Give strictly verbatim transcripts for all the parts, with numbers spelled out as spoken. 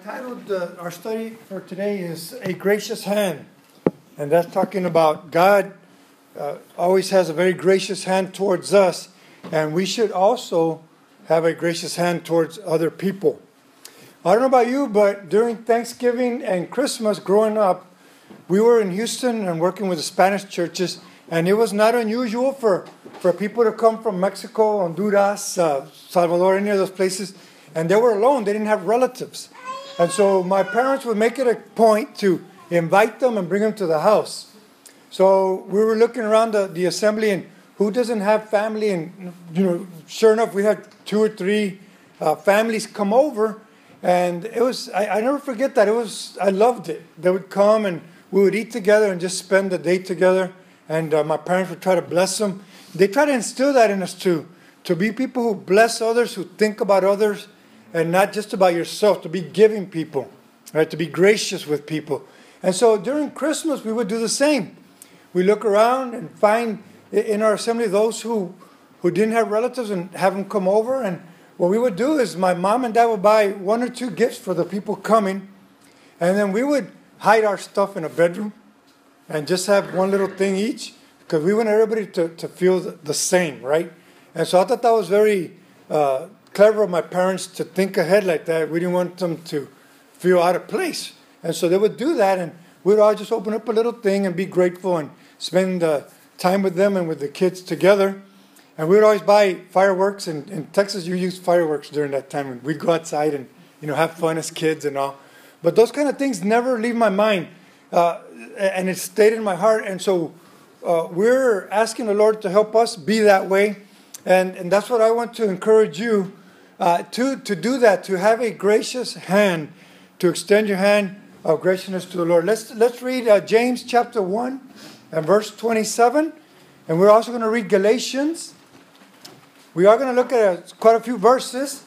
titled uh, our study for today is A Gracious Hand. And that's talking about God uh, always has a very gracious hand towards us. And we should also have a gracious hand towards other people. I don't know about you, but during Thanksgiving and Christmas growing up, we were in Houston and working with the Spanish churches. And it was not unusual for, for people to come from Mexico, Honduras, uh, Salvador, any of those places. And they were alone. They didn't have relatives. And so my parents would make it a point to invite them and bring them to the house. So we were looking around the, the assembly and who doesn't have family? And, you know, sure enough, we had two or three uh, families come over. And it was, I, I never forget that. It was, I loved it. They would come and we would eat together and just spend the day together. And uh, my parents would try to bless them. They try to instill that in us too. To be people who bless others, who think about others, and not just about yourself, to be giving people, right? To be gracious with people. And so during Christmas, we would do the same. We look around and find in our assembly those who, who didn't have relatives and have them come over. And what we would do is my mom and dad would buy one or two gifts for the people coming. And then we would hide our stuff in a bedroom and just have one little thing each because we want everybody to, to feel the, the same, right? And so I thought that was very uh, clever of my parents to think ahead like that. We didn't want them to feel out of place. And so they would do that, and we'd all just open up a little thing and be grateful and spend uh, time with them and with the kids together. And we would always buy fireworks. And in Texas, you use fireworks during that time. And we'd go outside and, you know, have fun as kids and all. But those kind of things never leave my mind. Uh, and it stayed in my heart. And so uh, we're asking the Lord to help us be that way. And, and that's what I want to encourage you uh, to, to do that, to have a gracious hand, to extend your hand of graciousness to the Lord. Let's, let's read uh, James chapter one and verse twenty-seven. And we're also going to read Galatians. We are going to look at uh, quite a few verses.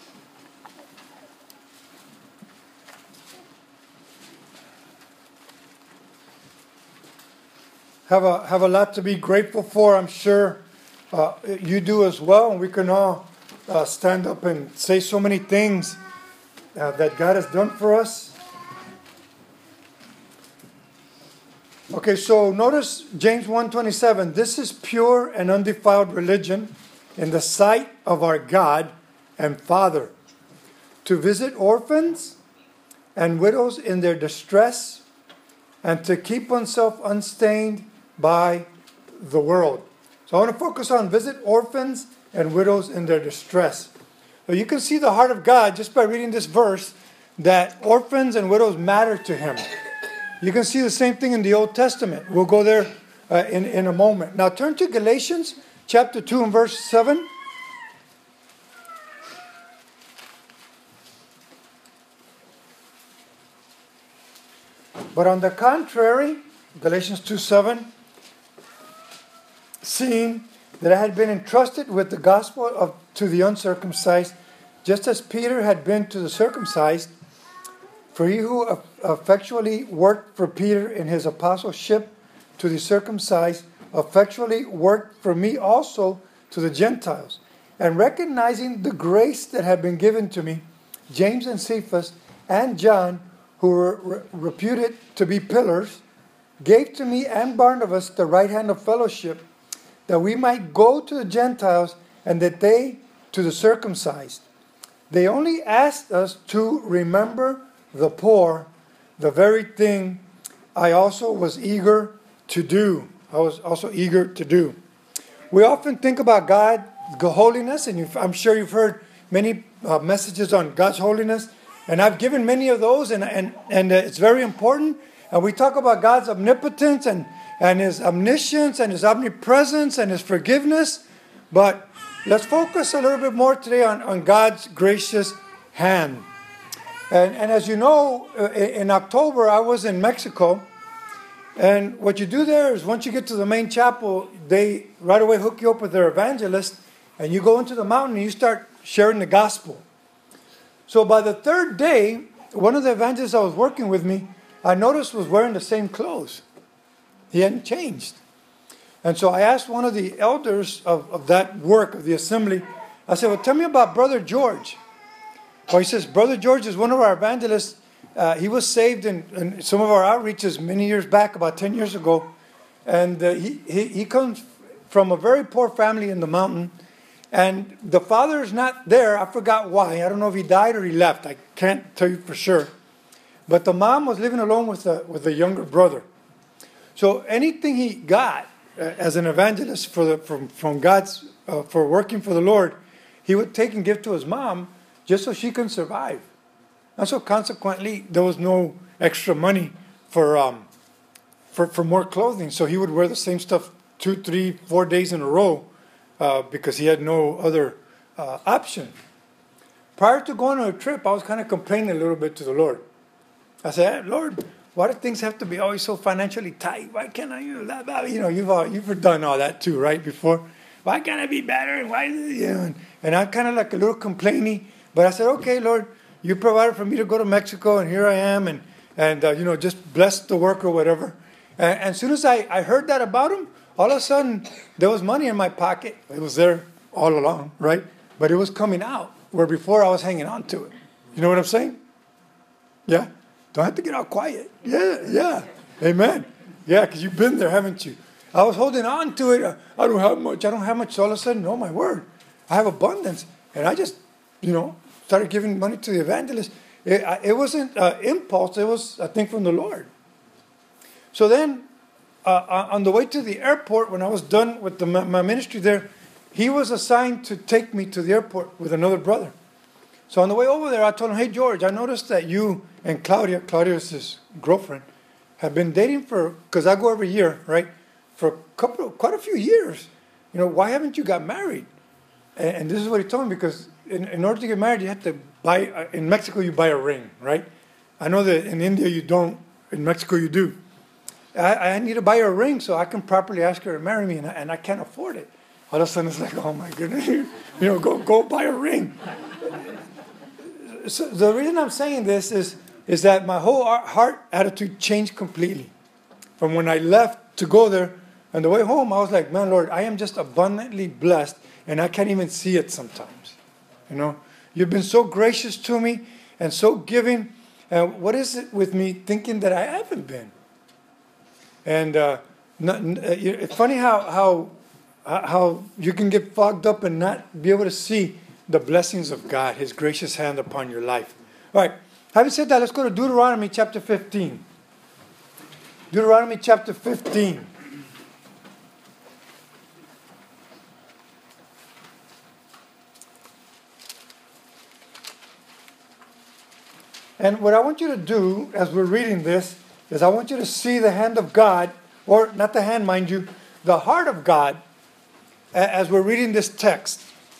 Have a, have a lot to be grateful for, I'm sure. Uh, you do as well, and we can all uh, stand up and say so many things uh, that God has done for us. Okay, so notice James one twenty-seven. This is pure and undefiled religion in the sight of our God and Father, to visit orphans and widows in their distress, and to keep oneself unstained by the world. So I want to focus on visit orphans and widows in their distress. So you can see the heart of God just by reading this verse, that orphans and widows matter to Him. You can see the same thing in the Old Testament. We'll go there uh, in, in a moment. Now turn to Galatians chapter two and verse seven. But on the contrary, Galatians two seven, seeing that I had been entrusted with the gospel of, to the uncircumcised, just as Peter had been to the circumcised, for he who effectually worked for Peter in his apostleship to the circumcised, effectually worked for me also to the Gentiles. And recognizing the grace that had been given to me, James and Cephas and John, who were re- reputed to be pillars, gave to me and Barnabas the right hand of fellowship, that we might go to the Gentiles and that they to the circumcised. They only asked us to remember the poor, the very thing I also was eager to do. I was also eager to do. We often think about God, holiness, and you've, I'm sure you've heard many uh, messages on God's holiness, and I've given many of those, and, and, and uh, it's very important. And we talk about God's omnipotence and and His omniscience and His omnipresence and His forgiveness. But let's focus a little bit more today on, on God's gracious hand. And, and as you know, in October, I was in Mexico. And what you do there is once you get to the main chapel, they right away hook you up with their evangelist. And you go into the mountain and you start sharing the gospel. So by the third day, one of the evangelists I was working with me, I noticed was wearing the same clothes. He hadn't changed. And so I asked one of the elders of, of that work, of the assembly, I said, well, tell me about Brother George. Well, he says, Brother George is one of our evangelists. Uh, he was saved in, in some of our outreaches many years back, about ten years ago. And uh, he, he, he comes from a very poor family in the mountain. And the father is not there. I forgot why. I don't know if he died or he left. I can't tell you for sure. But the mom was living alone with a, with a younger brother. So anything he got uh, as an evangelist for the, from, from God's, uh, for working for the Lord, he would take and give to his mom just so she can survive. And so consequently, there was no extra money for, um, for, for more clothing. So he would wear the same stuff two, three, four days in a row uh, because he had no other uh, option. Prior to going on a trip, I was kind of complaining a little bit to the Lord. I said, hey, Lord, why do things have to be always so financially tight? Why can't I, you know, you know you've, all, you've done all that too, right, before? Why can't I be better? And why, you know, and, and I'm kind of like a little complaining. But I said, okay, Lord, you provided for me to go to Mexico, and here I am, and, and uh, you know, just bless the work or whatever. And, and as soon as I, I heard that about him, all of a sudden, there was money in my pocket. It was there all along, right? But it was coming out, where before I was hanging on to it. You know what I'm saying? Yeah? Don't have to get all quiet. Yeah, yeah. Amen. Yeah, because you've been there, haven't you? I was holding on to it. I don't have much. I don't have much. So all of a sudden, oh my word, I have abundance. And I just, you know, started giving money to the evangelist. It, it wasn't uh, impulse. It was, I think, from the Lord. So then, uh, on the way to the airport, when I was done with the, my ministry there, he was assigned to take me to the airport with another brother. So on the way over there, I told him, hey, George, I noticed that you and Claudia, Claudia is his girlfriend, have been dating for, because I go every year, right, for a couple, quite a few years. You know, why haven't you got married? And, and this is what he told me, because in, in order to get married, you have to buy, uh, in Mexico, you buy a ring, right? I know that in India, you don't. In Mexico, you do. I, I need to buy her a ring so I can properly ask her to marry me, and I, and I can't afford it. All of a sudden, it's like, oh, my goodness, you know, go, go buy a ring. So the reason I'm saying this is, is that my whole heart attitude changed completely. From when I left to go there, on the way home, I was like, man, Lord, I am just abundantly blessed, and I can't even see it sometimes. You know, you've been so gracious to me and so giving. And what is it with me thinking that I haven't been? And uh, not, it's funny how, how, how you can get fogged up and not be able to see the blessings of God, His gracious hand upon your life. All right. Having said that, let's go to Deuteronomy chapter fifteen. Deuteronomy chapter fifteen. And what I want you to do as we're reading this is I want you to see the hand of God, or not the hand, mind you, the heart of God as we're reading this text.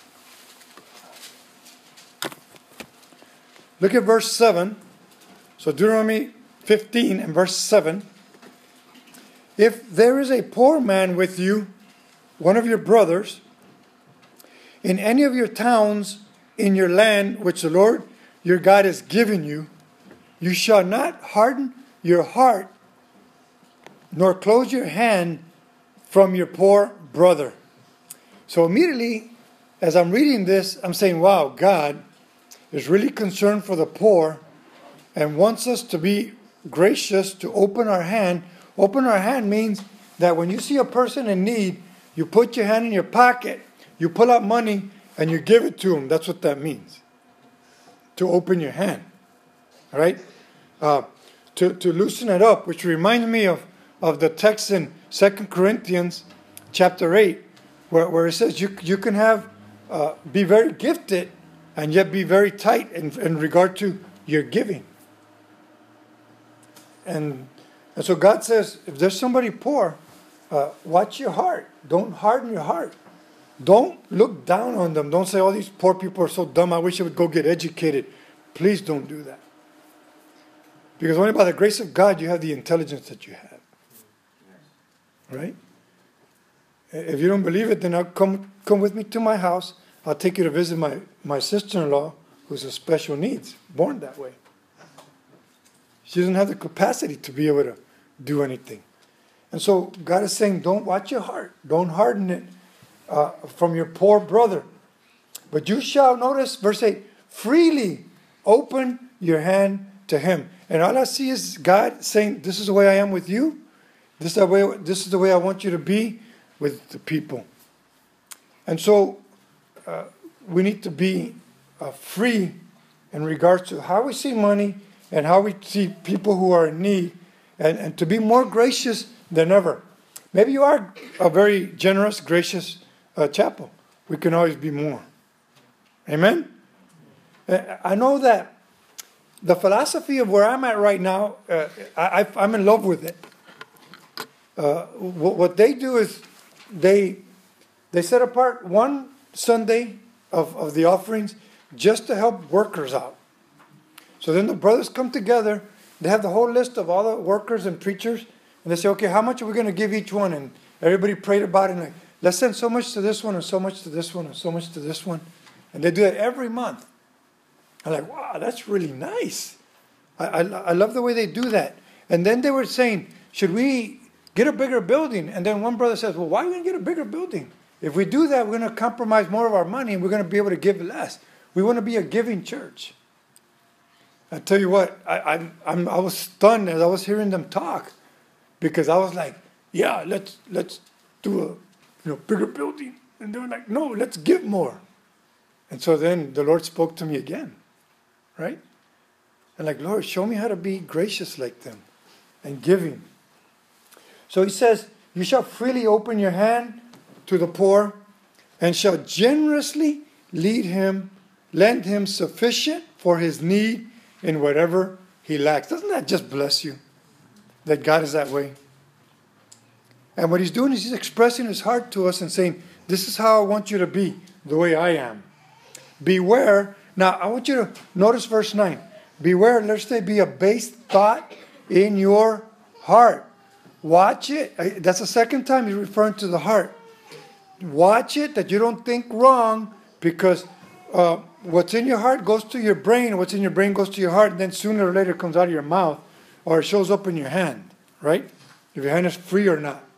Look at verse seven. So Deuteronomy fifteen and verse seven. If there is a poor man with you, one of your brothers, in any of your towns in your land which the Lord your God has given you, you shall not harden your heart nor close your hand from your poor brother. So immediately, as I'm reading this, I'm saying, wow, God is really concerned for the poor and wants us to be gracious, to open our hand. Open our hand means that when you see a person in need, you put your hand in your pocket, you pull out money, and you give it to them. That's what that means. To open your hand. All right? Uh, to, to loosen it up, which reminds me of, of the text in Second Corinthians chapter eight, where, where it says you, you can have uh, be very gifted and yet be very tight in, in regard to your giving. And, and so God says, if there's somebody poor, uh, watch your heart. Don't harden your heart. Don't look down on them. Don't say, oh, these poor people are so dumb. I wish I would go get educated. Please don't do that. Because only by the grace of God you have the intelligence that you have. Right? If you don't believe it, then I'll come, come with me to my house. I'll take you to visit my, my sister-in-law, who's a special needs, born that way. She doesn't have the capacity to be able to do anything. And so God is saying, don't watch your heart. Don't harden it uh, from your poor brother. But you shall, notice verse eight, freely open your hand to him. And all I see is God saying, this is the way I am with you. This is the way, this is the way I want you to be with the people. And so uh, we need to be uh, free in regards to how we see money and how we see people who are in need, and, and to be more gracious than ever. Maybe you are a very generous, gracious uh, chapel. We can always be more. Amen? I know that the philosophy of where I'm at right now, uh, I, I'm in love with it. Uh, what, what they do is they they set apart one Sunday of, of the offerings just to help workers out. So then the brothers come together. They have the whole list of all the workers and preachers. And they say, okay, how much are we going to give each one? And everybody prayed about it. And like, let's send so much to this one and so much to this one and so much to this one. And they do that every month. I'm like, wow, that's really nice. I, I, I love the way they do that. And then they were saying, should we get a bigger building? And then one brother says, well, why are we going to get a bigger building? If we do that, we're going to compromise more of our money and we're going to be able to give less. We want to be a giving church. I tell you what, I, I, I'm, I was stunned as I was hearing them talk, because I was like, yeah, let's let's do a you know bigger building. And they were like, no, let's give more. And so then the Lord spoke to me again, right? And like, Lord, show me how to be gracious like them and giving. So he says, you shall freely open your hand to the poor and shall generously lead him, lend him sufficient for his need in whatever he lacks. Doesn't that just bless you? That God is that way. And what he's doing is he's expressing his heart to us and saying, this is how I want you to be, the way I am. Beware. Now, I want you to notice verse nine. Beware lest there be a base thought in your heart. Watch it. That's the second time he's referring to the heart. Watch it that you don't think wrong, because uh, what's in your heart goes to your brain. What's in your brain goes to your heart. And then sooner or later it comes out of your mouth, or it shows up in your hand, right? If your hand is free or not.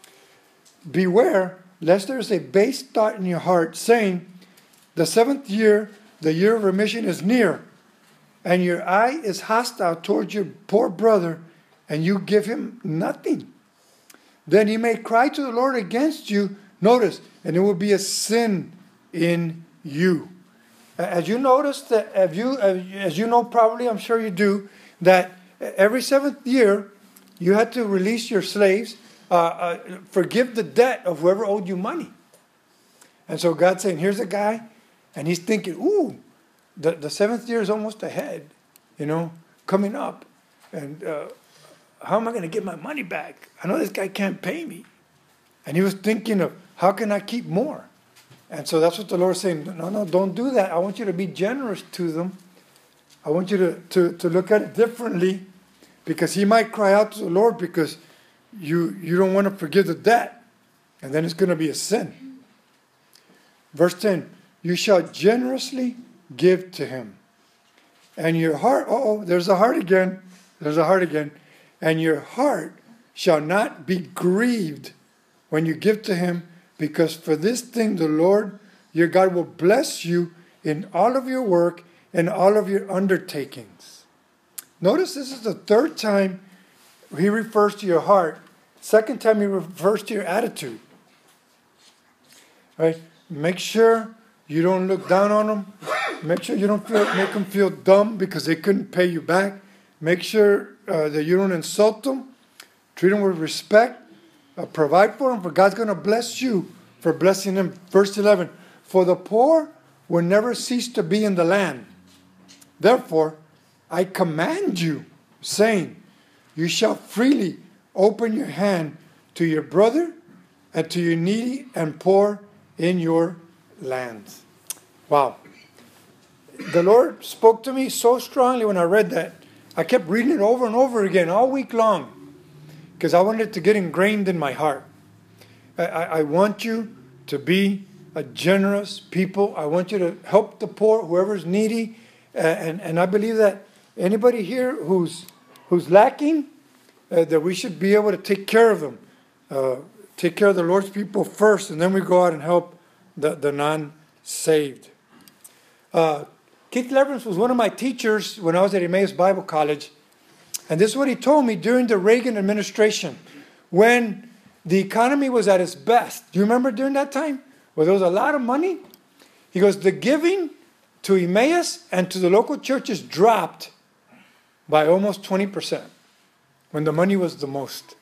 Beware lest there is a base thought in your heart, saying, the seventh year, the year of remission is near, and your eye is hostile towards your poor brother, and you give him nothing. Then he may cry to the Lord against you, notice, and it will be a sin in you. As you notice, that as you, as you know probably, I'm sure you do, that every seventh year, you had to release your slaves, uh, uh, forgive the debt of whoever owed you money. And so God's saying, here's a guy, and he's thinking, ooh, the, the seventh year is almost ahead, you know, coming up. And uh, how am I going to get my money back? I know this guy can't pay me. And he was thinking of, how can I keep more? And so that's what the Lord is saying, no, no, don't do that. I want you to be generous to them. I want you to, to, to look at it differently, because he might cry out to the Lord because you, you don't want to forgive the debt. And then it's going to be a sin. Verse ten, you shall generously give to him. And your heart, uh-oh, there's a heart again. There's a heart again. And your heart shall not be grieved when you give to him, because for this thing the Lord your God will bless you in all of your work and all of your undertakings. Notice this is the third time he refers to your heart. Second time he refers to your attitude. Right? Make sure you don't look down on them. Make sure you don't feel, make them feel dumb because they couldn't pay you back. Make sure uh, that you don't insult them. Treat them with respect. Uh, provide for them, for God's going to bless you for blessing them. Verse eleven, for the poor will never cease to be in the land. Therefore, I command you, saying, you shall freely open your hand to your brother and to your needy and poor in your lands. Wow. The Lord spoke to me so strongly when I read that. I kept reading it over and over again all week long, because I wanted it to get ingrained in my heart. I, I, I want you to be a generous people. I want you to help the poor, whoever's needy. Uh, and, and I believe that anybody here who's who's lacking, uh, that we should be able to take care of them. Uh, take care of the Lord's people first, and then we go out and help the, the non-saved. Uh, Keith Leverance was one of my teachers when I was at Emmaus Bible College. And this is what he told me during the Reagan administration, when the economy was at its best. Do you remember during that time? Where there was a lot of money? He goes, the giving to Emmaus and to the local churches dropped by almost twenty percent when the money was the most.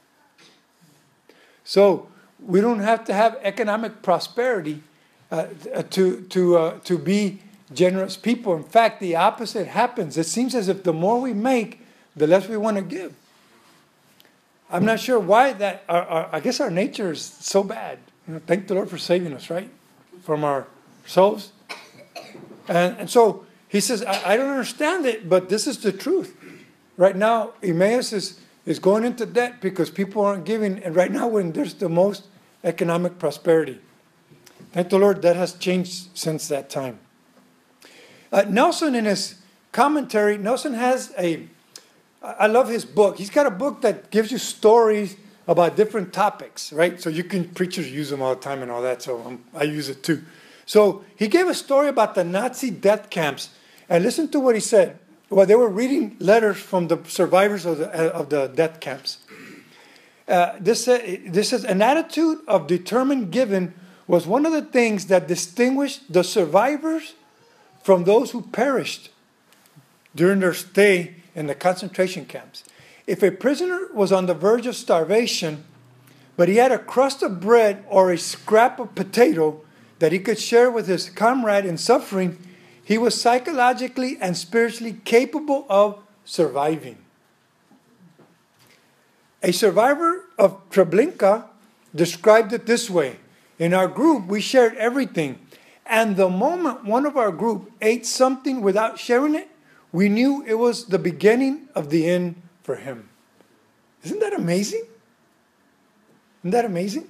So we don't have to have economic prosperity uh, to, to, uh, to be generous people. In fact, the opposite happens. It seems as if the more we make, the less we want to give. I'm not sure why that, our, our, I guess our nature is so bad. You know, thank the Lord for saving us, right? From ourselves. And, and so he says, I, I don't understand it, but this is the truth. Right now, Emmaus is, is going into debt because people aren't giving. And right now, when there's the most economic prosperity. Thank the Lord, that has changed since that time. Uh, Nelson, in his commentary, Nelson has a, I love his book. He's got a book that gives you stories about different topics, right? So you can, preachers use them all the time and all that, so um, I use it too. So he gave a story about the Nazi death camps, and listen to what he said. Well, they were reading letters from the survivors of the, of the death camps. Uh, this, uh, this says, an attitude of determined giving was one of the things that distinguished the survivors from those who perished during their stay in the concentration camps. If a prisoner was on the verge of starvation, but he had a crust of bread or a scrap of potato that he could share with his comrade in suffering, he was psychologically and spiritually capable of surviving. A survivor of Treblinka described it this way. In our group, we shared everything. And the moment one of our group ate something without sharing it, we knew it was the beginning of the end for him. Isn't that amazing? Isn't that amazing?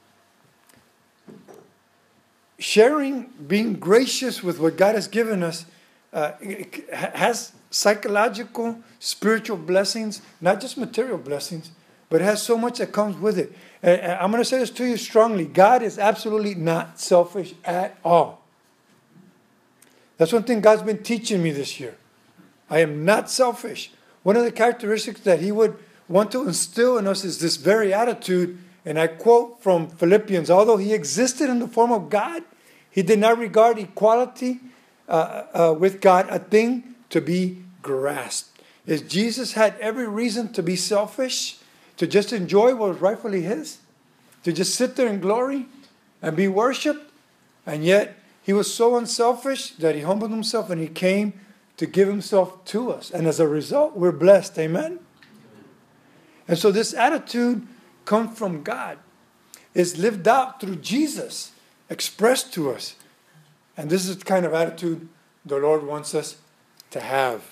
Sharing, being gracious with what God has given us, uh, has psychological, spiritual blessings, not just material blessings, but it has so much that comes with it. And I'm going to say this to you strongly. God is absolutely not selfish at all. That's one thing God's been teaching me this year. I am not selfish. One of the characteristics that he would want to instill in us is this very attitude. And I quote from Philippians, although he existed in the form of God, he did not regard equality uh, uh, with God a thing to be grasped. As Jesus had every reason to be selfish, to just enjoy what was rightfully his, to just sit there in glory and be worshipped, and yet he was so unselfish that he humbled himself and he came to give himself to us. And as a result, we're blessed. Amen? And so this attitude comes from God. It's lived out through Jesus, expressed to us. And this is the kind of attitude the Lord wants us to have.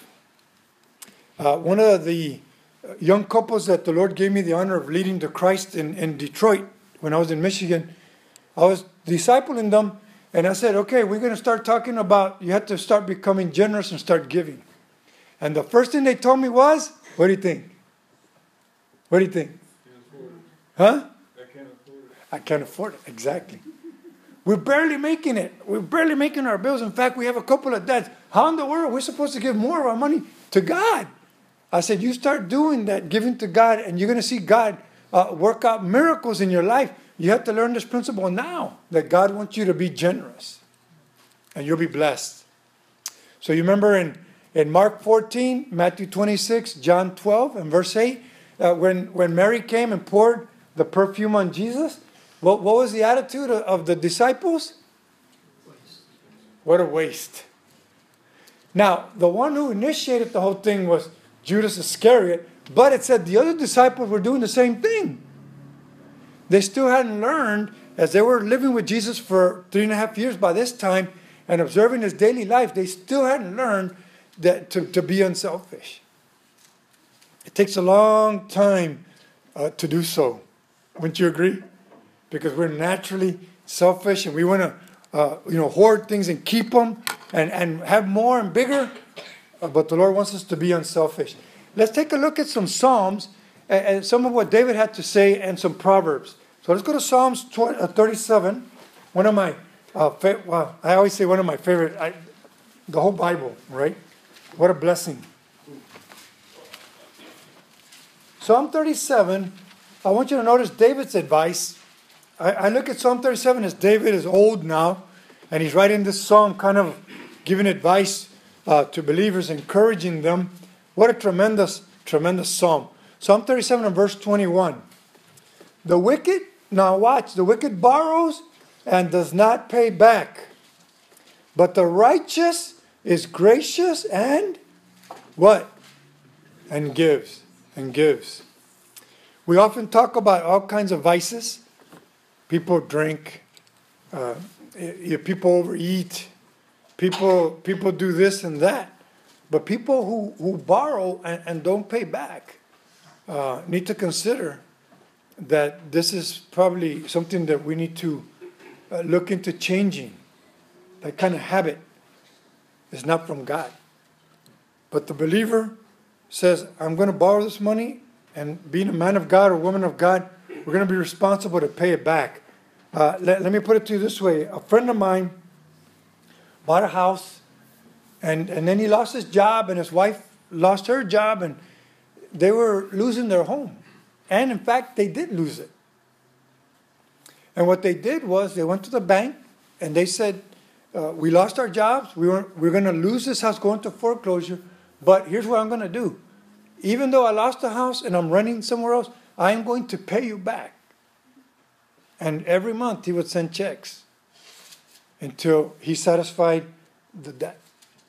Uh, one of the young couples that the Lord gave me the honor of leading to Christ in, in Detroit when I was in Michigan, I was discipling them. And I said, okay, we're going to start talking about, you have to start becoming generous and start giving. And the first thing they told me was, what do you think? What do you think? Huh? I can't afford it. I can't afford it, exactly. We're barely making it. We're barely making our bills. In fact, we have a couple of debts. How in the world are we supposed to give more of our money to God? I said, you start doing that, giving to God, and you're going to see God uh, work out miracles in your life. You have to learn this principle now, that God wants you to be generous. And you'll be blessed. So you remember in, in Mark fourteen, Matthew twenty-six, John twelve, and verse eight, uh, when, when Mary came and poured the perfume on Jesus, what, what was the attitude of, of the disciples? Waste. What a waste. Now, the one who initiated the whole thing was Judas Iscariot, but it said the other disciples were doing the same thing. They still hadn't learned, as they were living with Jesus for three and a half years by this time and observing his daily life, they still hadn't learned that to, to be unselfish. It takes a long time uh, to do so. Wouldn't you agree? Because we're naturally selfish and we want to uh, you know, hoard things and keep them and, and have more and bigger. Uh, but the Lord wants us to be unselfish. Let's take a look at some Psalms and, and some of what David had to say and some Proverbs. So let's go to Psalms thirty-seven. One of my, uh, fa- well, I always say one of my favorite. I, the whole Bible, right? What a blessing. Psalm thirty-seven, I want you to notice David's advice. I, I look at Psalm thirty-seven as David is old now, and he's writing this psalm kind of giving advice uh, to believers, encouraging them. What a tremendous, tremendous psalm. Psalm thirty-seven and verse twenty-one. The wicked, now watch, the wicked borrows and does not pay back. But the righteous is gracious and what? And gives. And gives. We often talk about all kinds of vices. People drink. Uh, people overeat. People people do this and that. But people who, who borrow and, and don't pay back uh, need to consider that this is probably something that we need to uh, look into changing. That kind of habit is not from God. But the believer says, I'm going to borrow this money, and being a man of God or woman of God, we're going to be responsible to pay it back. Uh, let, let me put it to you this way. A friend of mine bought a house, and, and then he lost his job, and his wife lost her job, and they were losing their home. And in fact, they did lose it. And what they did was they went to the bank, and they said, uh, we lost our jobs. We were, we're going to lose this house, go into foreclosure. But here's what I'm going to do. Even though I lost the house and I'm renting somewhere else, I am going to pay you back. And every month he would send checks until he satisfied the debt.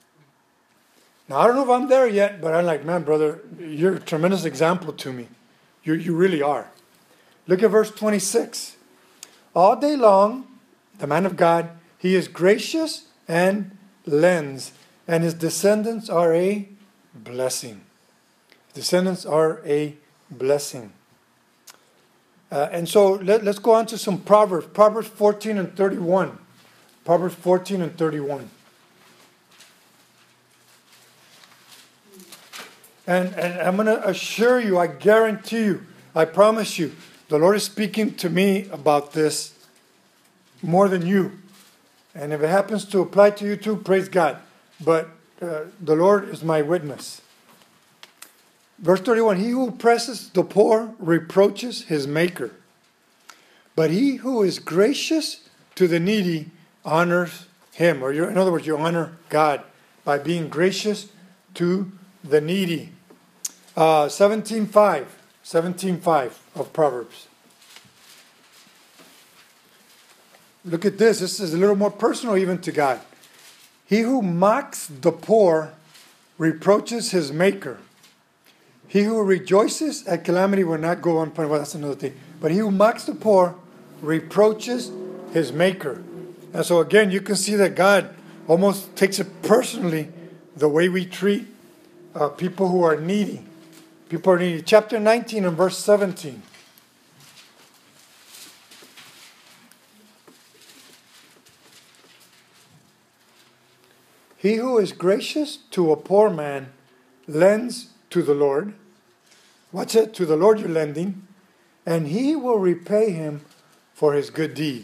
Now, I don't know if I'm there yet, but I'm like, man, brother, you're a tremendous example to me. You, you really are. Look at verse twenty-six. All day long, the man of God, he is gracious and lends, and his descendants are a blessing. Descendants are a blessing. Uh, and so let, let's go on to some Proverbs. Proverbs fourteen and thirty-one. Proverbs fourteen and thirty-one. And, and I'm going to assure you, I guarantee you, I promise you, the Lord is speaking to me about this more than you. And if it happens to apply to you too, praise God. But uh, the Lord is my witness. Verse thirty-one, he who oppresses the poor reproaches his maker. But he who is gracious to the needy honors him. Or in other words, you honor God by being gracious to the needy. Uh, seventeen five. seventeen five of Proverbs. Look at this. This is a little more personal even to God. He who mocks the poor reproaches his maker. He who rejoices at calamity will not go unpunished. Well, that's another thing. But he who mocks the poor reproaches his maker. And so again, you can see that God almost takes it personally, the way we treat uh, people who are needy. People are needy. Chapter nineteen and verse seventeen. He who is gracious to a poor man lends to the Lord. What's it? To the Lord you're lending. And he will repay him for his good deed.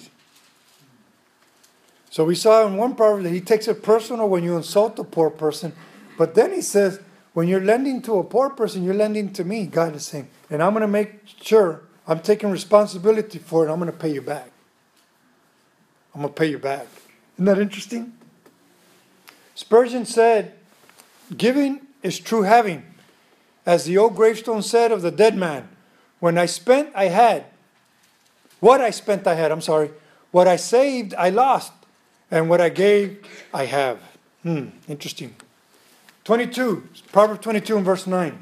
So we saw in one proverb that he takes it personal when you insult a poor person. But then he says, when you're lending to a poor person, you're lending to me, God is saying. And I'm going to make sure I'm taking responsibility for it. I'm going to pay you back. I'm going to pay you back. Isn't that interesting? Spurgeon said, giving is true having. As the old gravestone said of the dead man, when I spent, I had. What I spent, I had. I'm sorry. What I saved, I lost. And what I gave, I have. Hmm, interesting. twenty-two, Proverbs twenty-two and verse nine.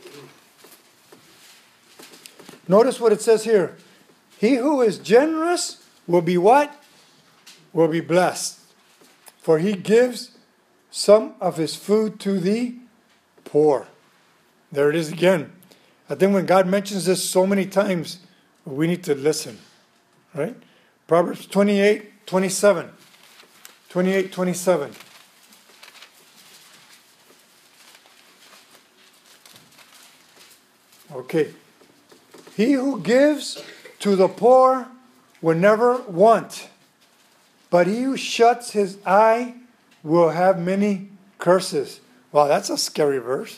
Notice what it says here. He who is generous will be what? Will be blessed. For he gives some of his food to the poor. There it is again. I think when God mentions this so many times, we need to listen. Right? Proverbs twenty-eight, twenty-seven. twenty-eight, twenty-seven. Okay. He who gives to the poor will never want, but he who shuts his eye will have many curses. Wow, that's a scary verse.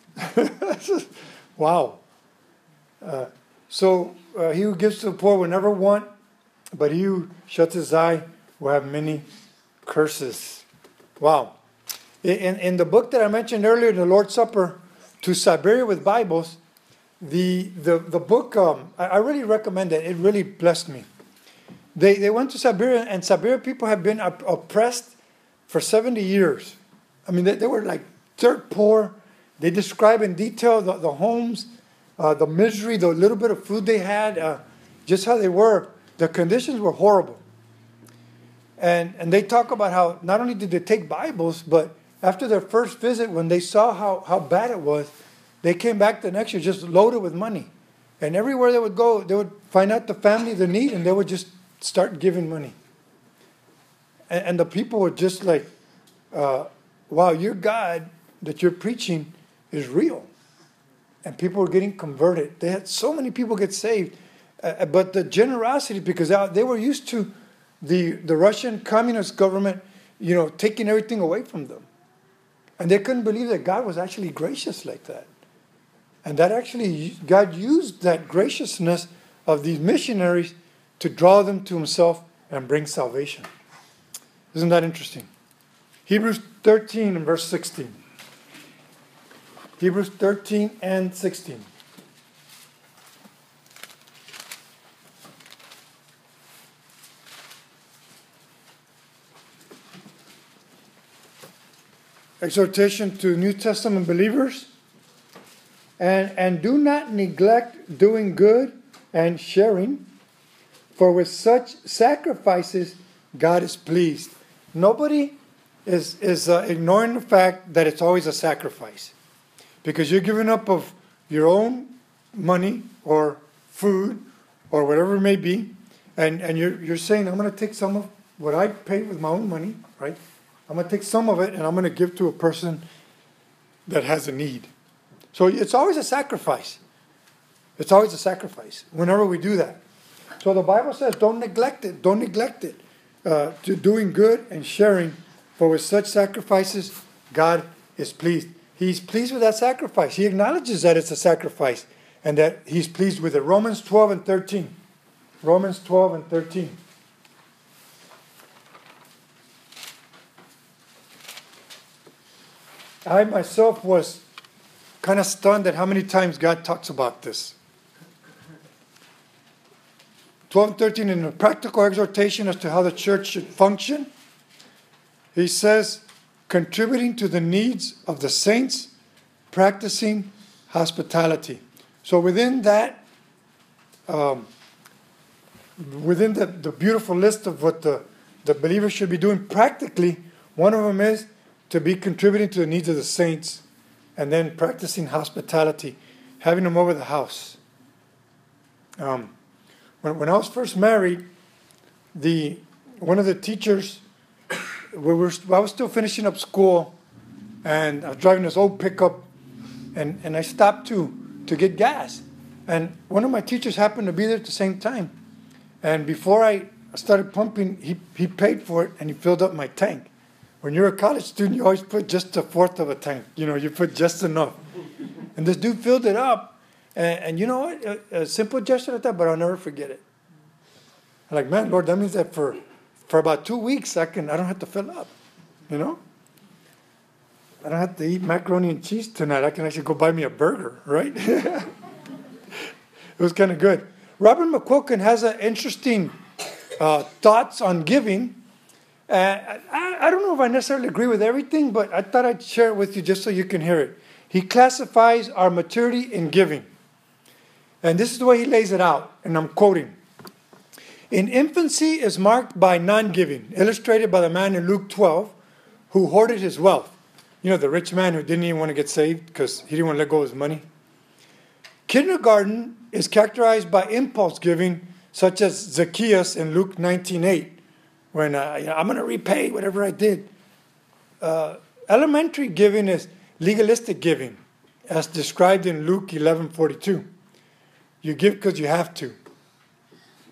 Wow. Uh, so uh, he who gives to the poor will never want, but he who shuts his eye will have many curses. Wow. In, in the book that I mentioned earlier, The Lord's Supper, To Siberia with Bibles, the the, the book, um, I, I really recommend it. It really blessed me. They, they went to Siberia, and Siberia people have been op- oppressed for seventy years. I mean, they, they were like dirt poor. They describe in detail the, the homes, uh, the misery, the little bit of food they had, uh, just how they were. The conditions were horrible. And and they talk about how not only did they take Bibles, but after their first visit, when they saw how, how bad it was, they came back the next year just loaded with money. And everywhere they would go, they would find out the family, the need, and they would just start giving money. And, and the people were just like, uh, wow, your God that you're preaching is real. And people were getting converted. They had so many people get saved. Uh, but the generosity, because they were used to the, the Russian communist government, you know, taking everything away from them. And they couldn't believe that God was actually gracious like that. And that actually, God used that graciousness of these missionaries to draw them to himself and bring salvation. Isn't that interesting? Hebrews thirteen and verse sixteen. Hebrews thirteen and sixteen. Exhortation to New Testament believers. And, and do not neglect doing good and sharing, for with such sacrifices God is pleased. Nobody is, is uh, ignoring the fact that it's always a sacrifice. Because you're giving up of your own money or food or whatever it may be, and, and you're, you're saying, I'm going to take some of what I paid with my own money, right? I'm going to take some of it and I'm going to give to a person that has a need. So it's always a sacrifice. It's always a sacrifice whenever we do that. So the Bible says, don't neglect it. Don't neglect it. Uh, to doing good and sharing, for with such sacrifices, God is pleased. He's pleased with that sacrifice. He acknowledges that it's a sacrifice and that he's pleased with it. Romans twelve and thirteen. Romans twelve and thirteen. I myself was kind of stunned at how many times God talks about this. twelve and thirteen, in a practical exhortation as to how the church should function, he says, contributing to the needs of the saints, practicing hospitality. So within that, um, within the, the beautiful list of what the, the believers should be doing practically, one of them is to be contributing to the needs of the saints, and then practicing hospitality, having them over the house. Um, when, when I was first married, the one of the teachers, we were I was still finishing up school, and I was driving this old pickup, and, and I stopped to to get gas, and one of my teachers happened to be there at the same time, and before I started pumping, he he paid for it and he filled up my tank. When you're a college student, you always put just a fourth of a tank. You know, you put just enough. And this dude filled it up. And, and you know what? A, a simple gesture like that, but I'll never forget it. I'm like, man, Lord, that means that for, for about two weeks, I can I don't have to fill up. You know? I don't have to eat macaroni and cheese tonight. I can actually go buy me a burger, right? It was kind of good. Robert McQuilkin has an interesting uh, thoughts on giving. Uh, I, I don't know if I necessarily agree with everything, but I thought I'd share it with you just so you can hear it. He classifies our maturity in giving. And this is the way he lays it out, and I'm quoting. In infancy is marked by non-giving, illustrated by the man in Luke twelve who hoarded his wealth. You know, the rich man who didn't even want to get saved because he didn't want to let go of his money. Kindergarten is characterized by impulse giving, such as Zacchaeus in Luke nineteen eight. When uh, you know, I'm going to repay whatever I did. Uh, elementary giving is legalistic giving, as described in Luke eleven forty-two. You give because you have to.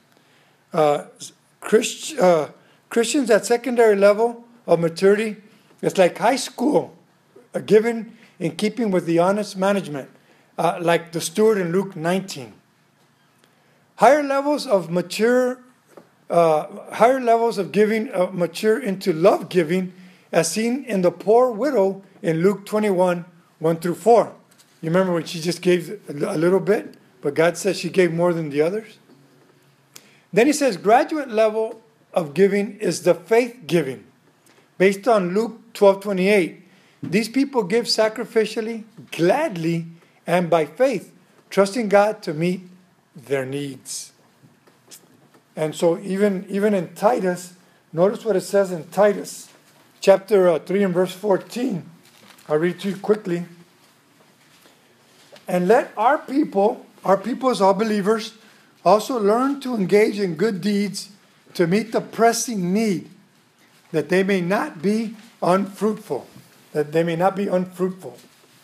Uh, Christ, uh, Christians at secondary level of maturity It's like high school, uh, given in keeping with the honest management, uh, like the steward in Luke nineteen. Higher levels of mature, uh, higher levels of giving uh, mature into love giving, as seen in the poor widow in Luke twenty-one, one through four. You remember when she just gave a little bit, but God says she gave more than the others? Then he says graduate level of giving is the faith giving. Based on Luke twelve twenty-eight, these people give sacrificially, gladly, and by faith, trusting God to meet their needs. And so even, even in Titus, notice what it says in Titus chapter uh, three and verse fourteen. I'll read it to you quickly. And let our people, our people as all believers, also learn to engage in good deeds to meet the pressing need, that they may not be unfruitful. That they may not be unfruitful.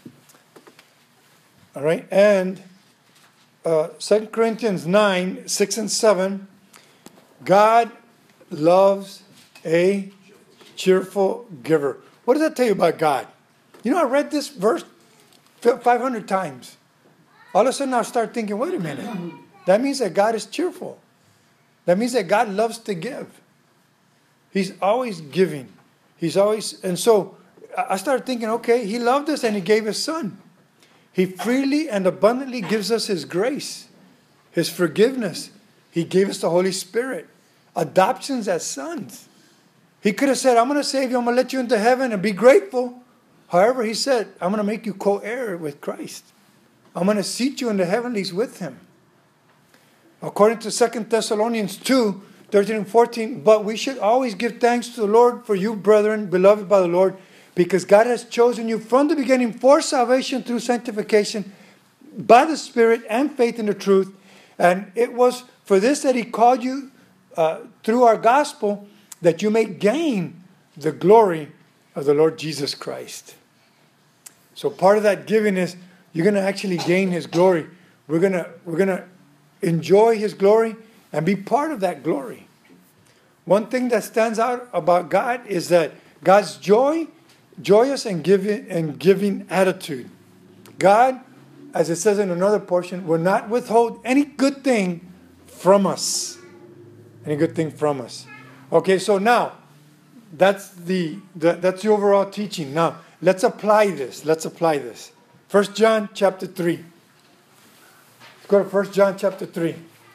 All right, and uh, Second Corinthians nine, six and seven, God loves a cheerful giver. What does that tell you about God? You know, I read this verse five hundred times. All of a sudden I start thinking, wait a minute. That means that God is cheerful. That means that God loves to give. He's always giving. He's always, and so I started thinking, okay, He loved us and He gave His Son. He freely and abundantly gives us His grace, His forgiveness. He gave us the Holy Spirit. Adoptions as sons. He could have said, I'm going to save you, I'm going to let you into heaven and be grateful. However, He said, I'm going to make you co-heir with Christ. I'm going to seat you in the heavenlies with Him. According to Second Thessalonians two, thirteen and fourteen, but we should always give thanks to the Lord for you, brethren, beloved by the Lord, because God has chosen you from the beginning for salvation through sanctification by the Spirit and faith in the truth. And it was for this that He called you uh, through our gospel, that you may gain the glory of the Lord Jesus Christ. So part of that giving is you're going to actually gain His glory. We're going to we're going to enjoy His glory and be part of that glory. One thing that stands out about God is that God's joy, joyous and giving and giving attitude. God, as it says in another portion, will not withhold any good thing from us. Any good thing from us. Okay, so now that's the, the that's the overall teaching. Now let's apply this. Let's apply this. First John chapter three. Let's go to First John chapter three.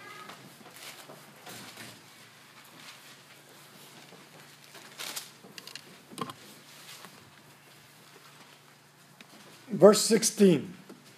Verse sixteen.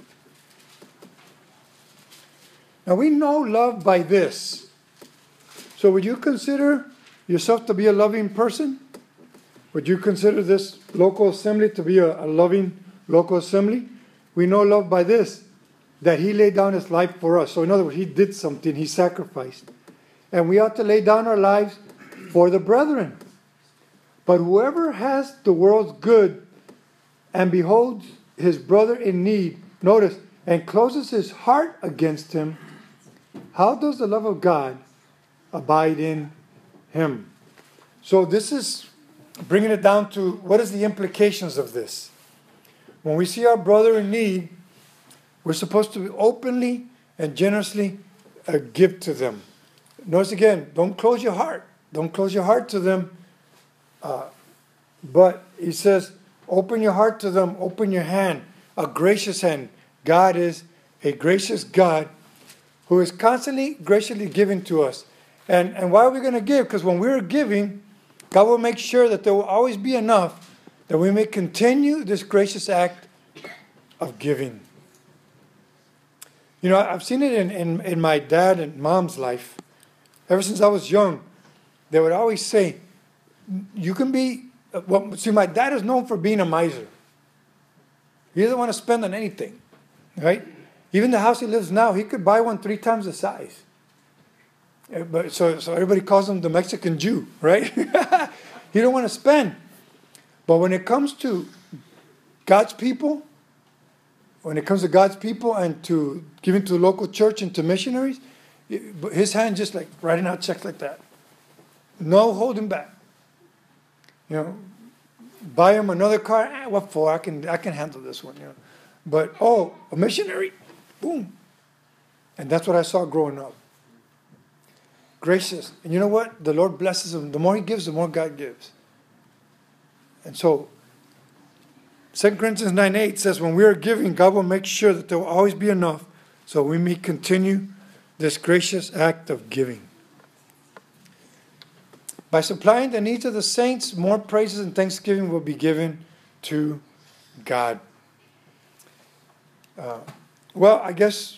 Now we know love by this. So would you consider yourself to be a loving person? Would you consider this local assembly to be a, a loving local assembly? We know love by this, that He laid down His life for us. So in other words, He did something, He sacrificed. And we ought to lay down our lives for the brethren. But whoever has the world's good and beholds his brother in need, notice, and closes his heart against him, how does the love of God abide in him? So this is bringing it down to what is the implications of this. When we see our brother in need, we're supposed to openly and generously uh, give to them. Notice again, don't close your heart. Don't close your heart to them. Uh, but he says, open your heart to them. Open your hand. A gracious hand. God is a gracious God who is constantly graciously giving to us. And, and why are we going to give? Because when we're giving, God will make sure that there will always be enough that we may continue this gracious act of giving. You know, I've seen it in, in, in my dad and mom's life. Ever since I was young, they would always say, you can be, well, see, my dad is known for being a miser. He doesn't want to spend on anything, right? Even the house he lives now, he could buy one three times the size. But so, so everybody calls him the Mexican Jew, right? He don't want to spend. But when it comes to God's people, when it comes to God's people and to giving to the local church and to missionaries, his hand just like writing out checks like that. No holding back. You know, buy them another car. Eh, what for? I can I can handle this one. You know. But oh, a missionary, boom. And that's what I saw growing up. Gracious. And you know what? The Lord blesses him. The more he gives, the more God gives. And so, Second Corinthians nine eight says, when we are giving, God will make sure that there will always be enough so we may continue this gracious act of giving. By supplying the needs of the saints, more praises and thanksgiving will be given to God. Uh, well, I guess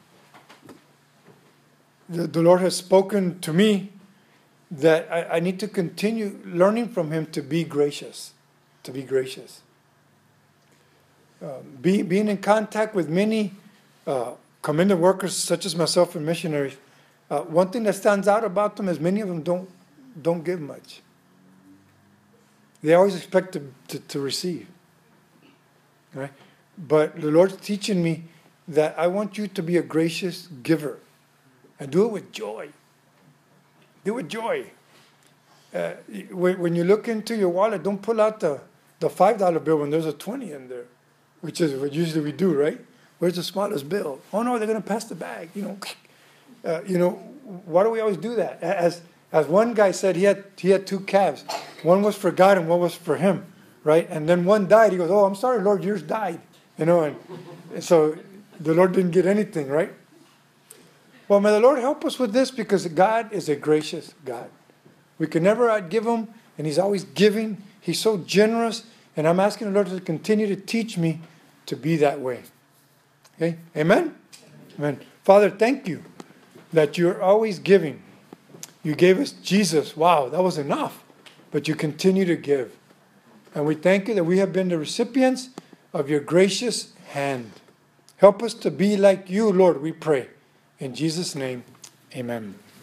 the, the Lord has spoken to me that I, I need to continue learning from Him to be gracious, to be gracious. Uh, be, being in contact with many uh, commended workers such as myself and missionaries, uh, one thing that stands out about them is many of them don't don't give much. They always expect to, to, to receive. Right? But the Lord's teaching me that I want you to be a gracious giver. And do it with joy. Do it with joy. Uh, when, when you look into your wallet, don't pull out the, the five dollar bill when there's a twenty in there. Which is what usually we do, right? Where's the smallest bill? Oh no, they're going to pass the bag. You know, uh, you know. Why do we always do that? As as one guy said, he had he had two calves. One was for God and one was for him, right? And then one died. He goes, "Oh, I'm sorry, Lord, yours died." You know, and, and so the Lord didn't get anything, right? Well, may the Lord help us with this because God is a gracious God. We can never outgive Him, and He's always giving. He's so generous, and I'm asking the Lord to continue to teach me to be that way. Okay? Amen? Amen. Father, thank you that you're always giving. You gave us Jesus. Wow, that was enough. But you continue to give. And we thank you that we have been the recipients of your gracious hand. Help us to be like you, Lord, we pray. In Jesus' name, amen.